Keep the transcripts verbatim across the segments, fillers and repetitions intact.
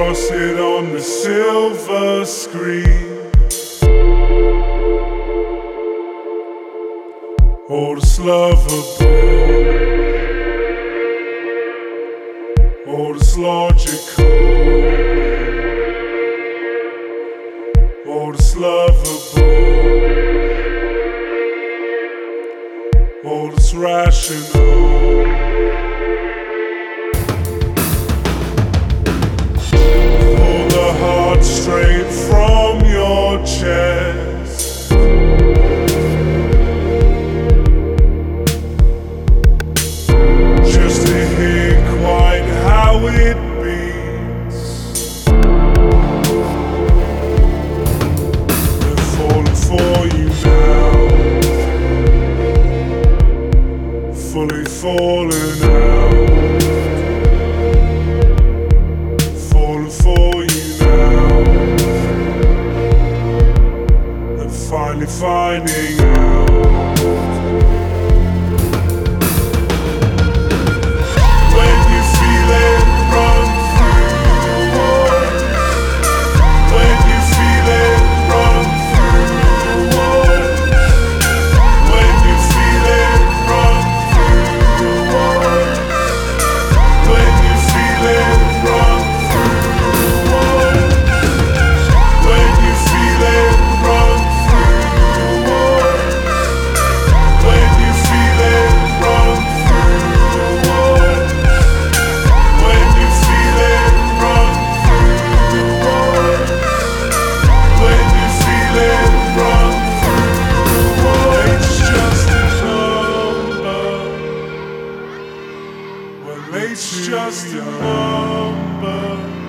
across it on the silver screen. All this lovable, all this logical, all this lovable, all this rational. Pull the heart straight from your chest. Just to hear quite how it beats. They're falling for you now, fully falling out, falling for you now, and finally finding out. When you feel it run through your walls, when you feel it run through your walls, when you feel it run through your walls, when you feel it run through your walls, when you feel it run through your walls, when you feel it run through your walls, when you feel it run through your walls, when you feel it run through your walls, it's just a number. Well, it's just a number.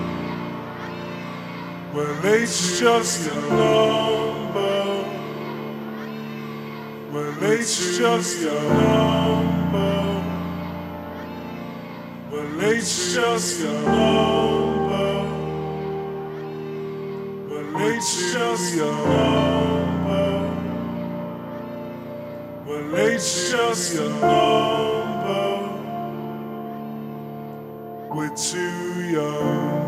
Well, it's just a number. Well, it's just a number. Well, it's just a number. Well, it's just a number. Well, it's just a number. We're too young.